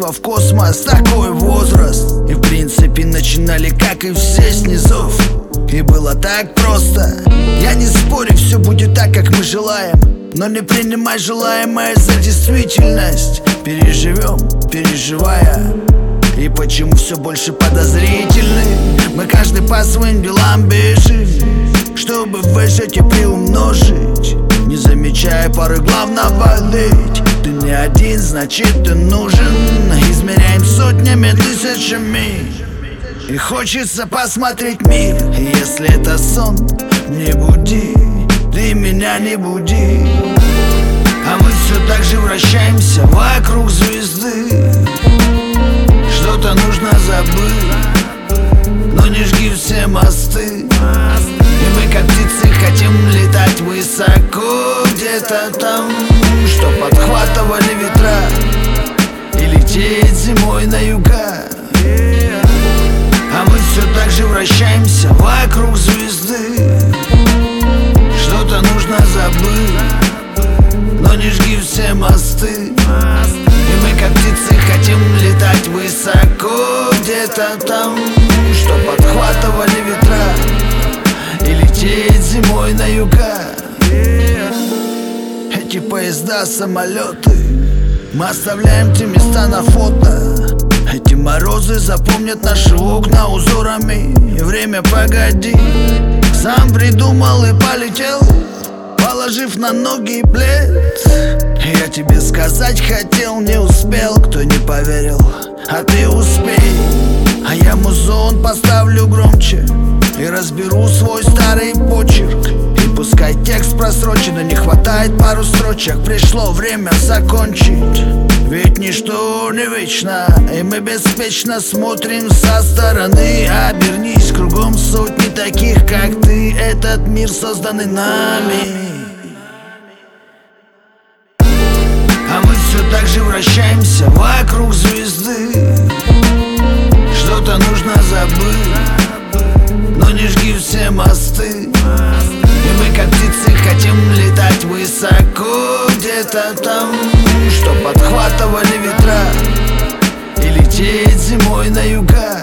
в космос, такой возраст. И в принципе начинали, как и все, с низов. И было так просто. Я не спорю, все будет так, как мы желаем, но не принимай желаемое за действительность. Переживем, переживая. И почему все больше подозрительны? Мы каждый по своим делам бежим, чтобы выжить и приумножить, не замечая порой главное болеть. Ты не один, значит ты нужен. Измеряем сотнями, тысячами. И хочется посмотреть мир. И если это сон, не буди, ты меня не буди. А мы все так же вращаемся вокруг звезды. Что-то нужно забыть, но не жги все мосты. И мы как птицы хотим летать высоко, где-то там, что подхватывали ветра, и лететь зимой на юга. А мы все так же вращаемся вокруг звезды. Что-то нужно забыть, но не жги все мосты. И мы как птицы хотим летать высоко, где-то там, что подхватывали ветра, и лететь зимой на юга. Эти поезда, самолеты, мы оставляем те места на фото. Эти морозы запомнят наши окна узорами. И время погоди, сам придумал и полетел, положив на ноги плед. Я тебе сказать хотел, не успел, кто не поверил, а ты успей. А я музон поставлю громче и разберу свой старый почерк. И пускай текст просрочен, но не хватает пару строчек. Пришло время закончить, ведь ничто не вечно, и мы беспечно смотрим со стороны. Обернись, кругом сотни таких, как ты. Этот мир созданный нами. А мы все так же вращаемся вокруг звезды. Что-то нужно забыть, но не жги все мосты. И мы как птицы хотим летать высоко, где-то там, что подхватывали ветра, и лететь зимой на юга.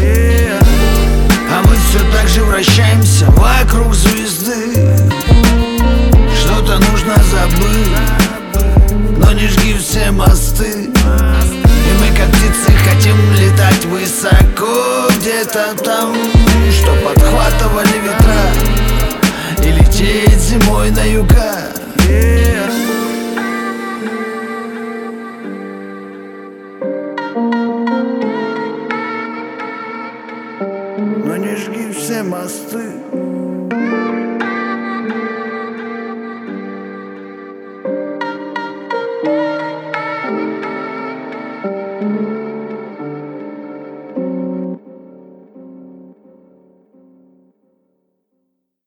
А мы все так же вращаемся вокруг звезды. Что-то нужно забыть, но не жги все мосты. И мы как птицы хотим летать высоко, где-то там, что подхватывали ветра, и лететь зимой на юга. Но не жги все мосты.